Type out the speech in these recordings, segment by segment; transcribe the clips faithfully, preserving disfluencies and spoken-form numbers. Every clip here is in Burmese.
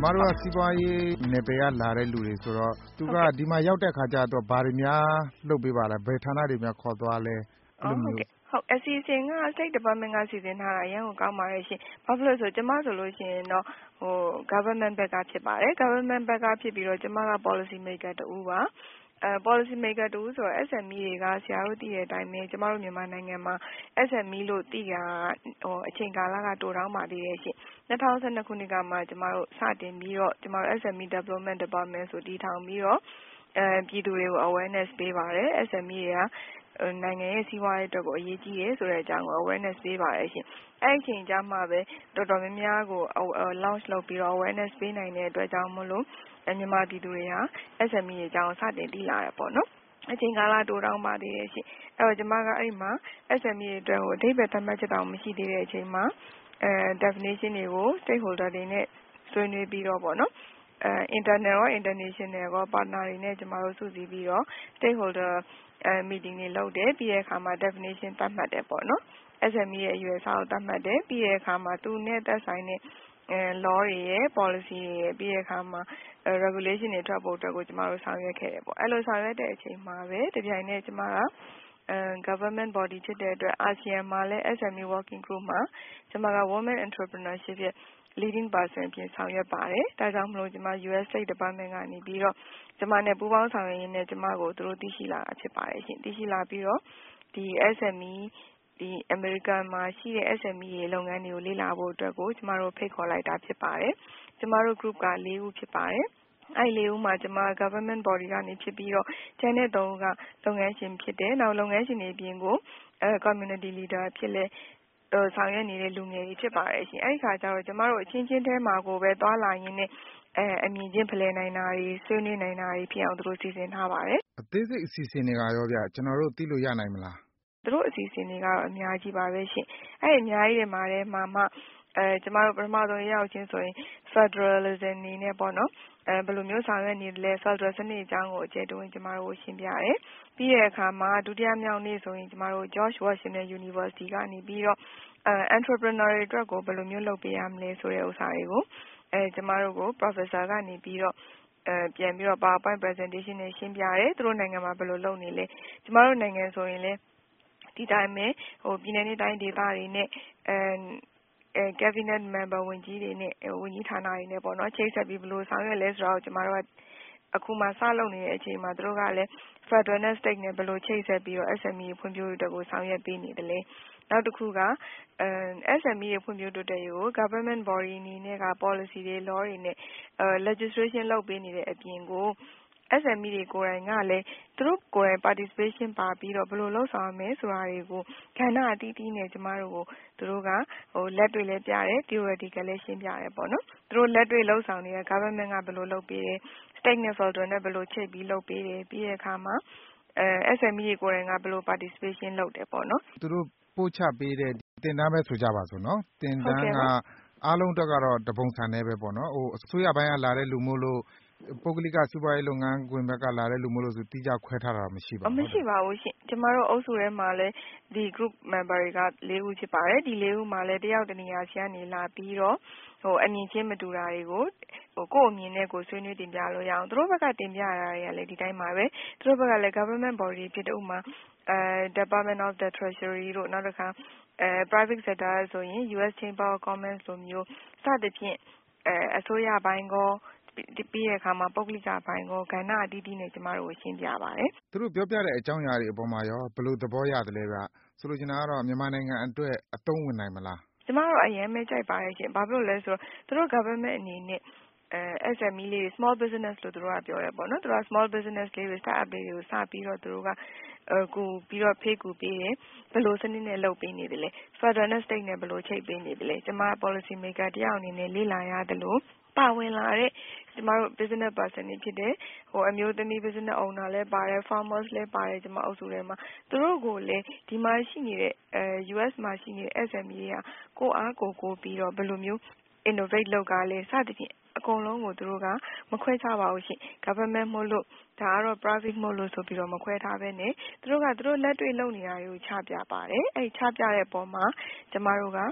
မတို့ကစီးပွားရေးနယ်ပယ်ကလာတဲ့လူတွေဆိုတော့သူကဒီမှာရောက်တဲ့အခါကျတော့ဘာတွေများလုပ်ပေးပါလဲဘယ်ဌာနတွေများခေါ်သွားလဲအဲ့လိုမျိုးဟုတ်အစီအစဉ်က State Department ကစီစဉ်ထားတာအရင်ကကောင်းပါတယ်ရှင်။ဘာဖြစ်လို့ဆိုကျမဆိုလို့ရှိရင်တော့ဟို government ဘက်ကဖြစ်ပါတယ်။ government ဘက်ကဖြစ်ပြီးတော့ကျမက policy maker တူပါအဲ policy maker တူဆိုတော့ S M E တွေကဆရာတို့သိတဲ့အတိုင်းပဲကျမတို့မြန်မာနိုင်ငံမှာ S M E လို့သိတာဟိုအချိန်ကာလကတိုတောင်းပါသေးတယ်ရှင်။၂၀၁၂ခုနှစ်ကမှကျမတို့စတင်ပြီးတော့ကျမတို့ S M E Development Department ဆိုတည်ထောင်ပြီးတော့အဲပြည်သူတွေကို awareness ပေးပါတယ် S M E တွေကနိုင်ငံရဲ့စီးပွားရေးအတွက်ကိုအရေးကြီးတယ်ဆိုတဲ့အကြောင်းကို awareness ပေးပါတယ်ရှင်။အဲ့ဒီအချိန်ကျမှပဲတော်တော်များများကို launch လုပ်ပြီးတော့ awareness ပေးနိုင်တဲ့အတွက်ကြောင့်မလို့မြန်မာပြည်သူတွေဟာ S M E အကြောင်းစတင်သိလာတယ်ပေါ့နော်။အချိန်ကာလတိုးတောင်းပါသေးတယ်ရှင်။အဲ့တော့ကျမကအဲ့မှာ S M E အတွက်ကိုအဓိပ္ပာယ်သတ်မှတ်ချက်တောင်မရှိသေးတဲ့အချိန်မှာအဲ definition တွေကို stakeholder တွေနဲ့ဆွေးနွေးပြီးတော့ပေါ့နော်အဲ internal ရော international ရော partner တွေနဲ့ကျမတို့စုစည်းပြီးတော့ stakeholder အဲ meeting တွေလုပ်တယ်ပြီးတဲ့အခါမှာ definition သတ်မှတ်တယ်ပေါ့နော် S M E ရဲ့အရွယ်အစားကိုသတ်မှတ်တယ်ပြီးတဲ့အခါမှာသူနဲ့သက်ဆိုင်တဲ့အဲ law တွေရယ် policy တွေရယ်ပြီးတဲ့အခါမှာ regulation တွေထွက်ဖို့အတွက်ကိုကျမတို့ဆောင်ရွက်ခဲ့တယ်ပေါ့အဲ့လိုဆောင်ရွက်တဲ့အချိန်မှာပဲတပြိုင်နက်ကျမကအဲ government body ဖြစ်တဲ့အတွက် အာဆီယံမှာလည်း S M E working group မှာကျမက women entrepreneurship ရဲ့ leading person အဖြစ်ဆောင်ရွက်ပါတယ်ဒါကြောင့်မလို့ကျမ U S State Department ကနေပြီးတော့ကျမနဲ့ပူးပေါင်းဆောင်ရွက်ရင်းနဲ့ကျမကိုသူတို့သိရှိလာတာဖြစ်ပါတယ်ရှင်သိရှိလာပြီးတော့ဒီ S M E ဒီအမေရိကန်မှာရှိတဲ့ S M E ရေလုပ်ငန်းတွေကိုလေ့လာဖို့အတွက်ကိုကျမတို့ဖိတ်ခေါ်လိုက်တာဖြစ်ပါတယ်ကျမတို့ group က၄ဦးဖြစ်ပါတယ်အဲ့လေးဦးမှာကျမ government body ကနေဖြစ်ပြီးတော့ကျန်တဲ့သုံးဦးကလုပ်ငန်းရှင်ဖြစ်တယ်နောက်လုပ်ငန်းရှင်တွေအပြင်ကိုအဲ community leader ဖြစ်လဲဆောင်ရွက်နေတဲ့လူငယ်တွေဖြစ်ပါတယ်ရှင်အဲ့ဒီခါကျတော့ကျမတို့အချင်းချင်းထဲမှာကိုပဲသွားလာရင်းနဲ့အဲအမြင်ချင်းဖလှယ်နိုင်တာတွေဆွေးနွေးနိုင်တာတွေဖြစ်အောင်သူတို့စီစဉ်ထားပါတယ်အသေးစိတ်အစီအစဉ်တွေကရောဗျကျွန်တော်တို့သိလို့ရနိုင်မလားသူတို့အစီအစဉ်တွေကတော့အများကြီးပါပဲရှင်အဲ့ဒီအများကြီးတွေမှာတည်းမှာမှအဲကျမတို့ပထမဆုံးရောက်ချင်းဆိုရင် Federalism နေနဲ့ပေါ့နော်အဲဘယ်လိုမျိုးဆောင်ရွက်နေလဲ Federal စနစ်အကြောင်းကိုအကျယ်တဝင့်ကျမတို့ရှင်းပြတယ်ပြီးတဲ့အခါမှာဒုတိယမြောက်နေ့ဆိုရင်ကျမတို့ George Washington University ကနေပြီးတော့အဲ entrepreneur တွေအတွက်ကိုဘယ်လိုမျိုးလုပ်ပေးရမလဲဆိုတဲ့ဥစ္စာတွေကိုအဲကျမတို့ကို professor ကနေပြီးတော့အဲပြန်ပြီးတော့ PowerPoint presentation နဲ့ရှင်းပြတယ်သူတို့နိုင်ငံမှာဘယ်လိုလုပ်နေလဲကျမတို့နိုင်ငံဆိုရင်လည်းဒီတိုင်းပဲဟိုပြည်내နဲ့တိုင်းဒေသတွေနဲ့အဲအဲ cabinet member ဝန်ကြီးတွေနဲ့ဝန်ကြီးဌာနတွေနဲ့ပေါ့နော်ချိတ်ဆက်ပြီးဘယ်လိုဆောင်ရွက်လဲဆိုတော့ကျမတို့ကအခုမှစလုပ်နေတဲ့အချိန်မှာသူတို့ကလည်း Federal နဲ့ State နဲ့ဘယ်လိုချိတ်ဆက်ပြီးတော့ S M E ဖွံ့ဖြိုးရေးအတွက်ကိုဆောင်ရွက်ပေးနေတယ်လဲနောက်တစ်ခုကအဲ S M E ရဲ့ဖွံ့ဖြိုးတိုးတက်ရေးကို government body အနေနဲ့က policy တွေ law တွေနဲ့အဲ legislation လုပ်ပေးနေတဲ့အပြင်ကို S M E တွေကိုယ်တိုင်ကလည်းသူတို့ကိုယ်တိုင် participation ပါပြီးတော့ဘယ်လိုလုပ်ဆောင်ရမလဲဆိုတာတွေကိုကဏ္ဍအသီးသီးနဲ့ကျမတို့ကိုသူတို့ကဟိုလက်တွေ့လည်းပြတယ် theoretical လည်းရှင်းပြတယ်ပေါ့နော်သူတို့လက်တွေ့လုပ်ဆောင်နေတဲ့ government ကဘယ်လိုလုပ်ပေးတယ် state နဲ့ federal နဲ့ဘယ်လိုချိတ်ပြီးလုပ်ပေးတယ်ပြီးတဲ့အခါမှာအဲ S M E တွေကိုယ်တိုင်ကဘယ်လို participation လုပ်တယ်ပေါ့နော်သူတို့ပို့ချပေးတဲ့တင်တန်းပဲဆိုကြပါစို့နော်တင်တန်းကအားလုံးအတွက်ကတော့တပုံစံနဲ့ပဲပေါ့နော်ဟိုအစိုးရပိုင်းကလာတဲ့လူမို့လို့ပုဂ္ဂလိကစီးပွားရေးလုပ်ငန်းခွင်ဘက်ကလာတဲ့လူမို့လို့ဆိုတိကျခွဲထားတာမရှိပါဘူးမရှိပါဘူးရှင်ကျမတို့အုပ်စုထဲမှာလည်းဒီ group member တွေက၄ဦးဖြစ်ပါတယ်ဒီ၄ဦးမှာလည်းတယောက်တနေရာစီကနေလာပြီးတော့ဟိုအမြင်ချင်းမတူတာတွေကိုဟိုကိုယ့်အမြင်နဲ့ကိုယ်ဆွေးနွေးတင်ပြလို့ရအောင်သူတို့ဘက်ကတင်ပြတာတွေကလည်းဒီတိုင်းပါပဲသူတို့ဘက်ကလည်း government body ဖြစ်တဲ့ဥမာအဲ Department of the Treasury တို့နောက်တစ်ခါအဲ private sector ဆိုရင် U S Chamber of Commerce လိုမျိုးစသဖြင့်အဲအစိုးရပိုင်းကောပြီးတဲ့အခါမှာပုဂ္ဂလိကပိုင်းကိုကဏ္ဍအသီးသီးနဲ့ကျမတို့ကိုရှင်းပြပါတယ်။သူတို့ပြောပြတဲ့အကြောင်းအရာတွေအပေါ်မှာရောဘယ်လိုသဘောရသလဲဗျ။ဆိုလိုချင်တာကတော့မြန်မာနိုင်ငံအတွက်အသုံးဝင်နိုင်မလား။ကျမတို့အရင်ပဲကြိုက်ပါတယ်ရှင်။ဘာဖြစ်လို့လဲဆိုတော့သူတို့ government အနေနဲ့အဲ S M E လေး small business လို့သူတို့ကပြောတယ်ပေါ့နော်။သူတို့က small business လေးတွေ start up လေးတွေကိုစပြီးတော့သူတို့ကအဲကူပြီးတော့ဖေးကူပေးတယ်ဘယ်လိုစနစ်နဲ့လုပ်ပေးနေတယ်လဲ Federal နဲ့ State နဲ့ဘယ်လိုချိတ်ပေးနေတယ်လဲကျမ policy maker တယောက်အနေနဲ့လေ့လာရတယ်လို့ပါဝင်လာတဲ့ကျမတို့ business person တွေဖြစ်တယ်ဟိုအမျိုးသမီး business owner လည်းပါတယ် farmers လည်းပါတယ်ကျမအုပ်စုထဲမှာသူတို့ကိုလည်းဒီမှာရှိနေတဲ့အဲ U S မှာရှိနေတဲ့ S M E တွေကကိုအားကိုကိုပြီးတော့ဘယ်လိုမျိုး innovate လုပ်ကားလဲစသဖြင့်အကုန်လုံးကိုသူတို့ကမခွဲခြားပါဘူးရှင် government မို့လို့ဒါကတော့ private မို့လို့ဆိုပြီးတော့မခွဲထားဘဲနဲ့သူတို့ကသူတို့လက်တွေ့လုပ်နေတာတွေကိုချပြပါတယ်အဲချပြတဲ့ပုံမှာကျမတို့က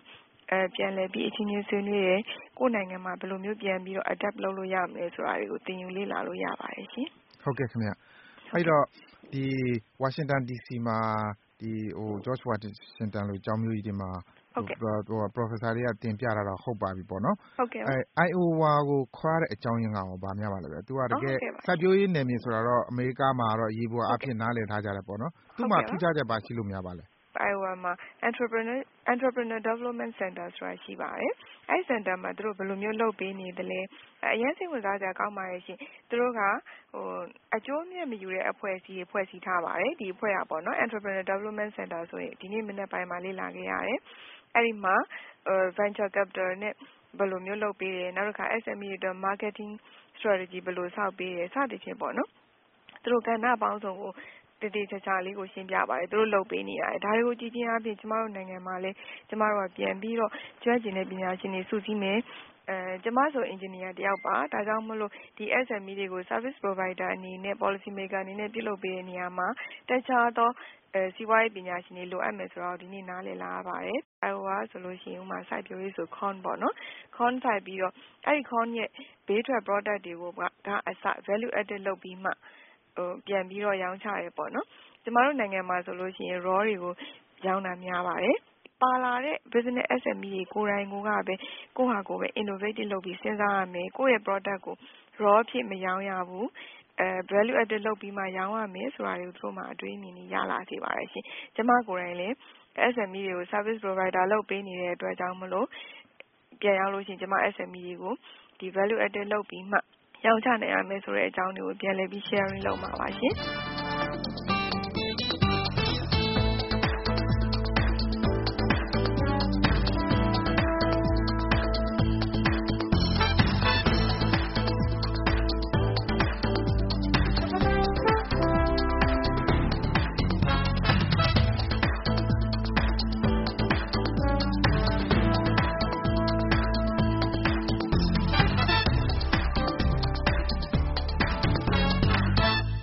အဲပြန်လဲပြီးအချင်းချင်းဆွေးနွေးရကိုယ်နိုင်ငံမှာဘယ်လိုမျိုးပြန်ပြီးတော့ adapt လုပ်လို့ရမလဲဆိုတာတွေကိုသင်ယူလေ့လာလို့ရပါတယ်ရှင်ဟုတ်ကဲ့ခင်ဗျအဲ့တော့ဒီ Washington ဒီ စီ မှာဒီဟို George Washington လိုကျောင်းမျိုးကြီးတွေမှာဟို professor တွေကတင်ပြတာတော့ဟုတ်ပါပြီပေါ့နော်ဟုတ်ကဲ့အဲ Iowa ကိုခွာတဲ့အကြောင်းရင်းကရောဗာများပါလဲဗျသူကတကယ်စိုက်ပျိုးရေးနယ်မြေဆိုတော့အမေရိကမှာတော့ရေပေါ်အဖြစ်နားလည်ထားကြတယ်ပေါ့နော်သူ့မှာထူးခြားချက်ပါရှိလို့များပါလဲ Iowa မှာ Entrepreneur Entrepreneur Development Center ဆိုတာရှိပါတယ်။အဲဒီ center မှာသူတို့ဘယ်လိုမျိုးလုပ်ပေးနေသလဲ။အရင်စိတ်ဝင်စားကြကောင်းပါရဲ့ရှင်။သူတို့ကဟိုအကျိုးမြတ်မယူတဲ့အဖွဲ့အစည်းဖွဲ့စည်းထားပါတယ်။ဒီအဖွဲ့ကပေါ့နော် Entrepreneur Development Center ဆိုရင်ဒီနေ့မနေ့ပိုင်းမှာလေ့လာခဲ့ရတယ်။အဲဒီမှာ venture capital နဲ့ဘယ်လိုမျိုးလုပ်ပေးတယ်နောက်တစ်ခါ S M E တွေ marketing strategy ဘယ်လိုဆောက်ပေးတယ်စသဖြင့်ပေါ့နော်။သူတို့ကဏ္ဍပေါင်းစုံကိုတည်တည်ချာချာလေးကိုရှင်းပြပါတယ်သူတို့လုပ်ပေးနေရတယ်ဒါတွေကိုကြည့်ချင်းအပြင်ကျမတို့နိုင်ငံမှာလည်းကျမတို့ကပြန်ပြီးတော့ကျွမ်းကျင်တဲ့ပညာရှင်တွေစုစည်းမယ်အဲကျမဆို engineer တယောက်ပါဒါကြောင့်မလို့ဒီ S M E တွေကို service provider အနေနဲ့ policy maker အနေနဲ့ပြုလုပ်ပေးတဲ့နေရာမှာတခြားသောအဲစီးပွားရေးပညာရှင်တွေလိုအပ်မယ်ဆိုတော့ဒီနေ့နားလည်လာရပါတယ်။ Iowa ဆိုလို့ရှိရင်ဥမာစိုက်ပျိုးရေးဆို corn ပေါ့နော် corn စိုက်ပြီးတော့အဲ့ဒီ corn ရဲ့ဘေးထွက် product တွေကိုဒါအစ value added လုပ်ပြီးမှဟိုပြန်ပြီးတော့ရောင်းချရဲပေါ့နော်ကျမတို့နိုင်ငံမှာဆိုလို့ရှိရင် raw တွေကိုရောင်းတာများပါတယ်ပါလာတဲ့ business S M E တွေကိုယ်တိုင်ကိုကပဲကိုယ့်ဟာကိုယ်ပဲ innovative လုပ်ပြီးစဉ်းစားရမယ်ကိုယ့်ရဲ့ product ကို raw ဖြစ်မရောင်းရဘူးအဲ value added လုပ်ပြီးမှရောင်းရမယ်ဆိုတာတွေကိုသူတို့မှအတွေးအမြင်ကြီးရလာစေပါတယ်ရှင်ကျမကိုယ်တိုင်လည်း S M E တွေကို service provider လုပ်ပေးနေတဲ့အတွက်ကြောင့်မလို့ပြန်ရောက်လို့ရှိရင်ကျမ S M E တွေကိုဒီ value added လုပ်ပြီးမှရောင်းချနိုင်ရမယ်ဆိုတဲ့အကြောင်းတွေကိုပြန်လည်ပြီး sharing လုပ်မှာပါရှင်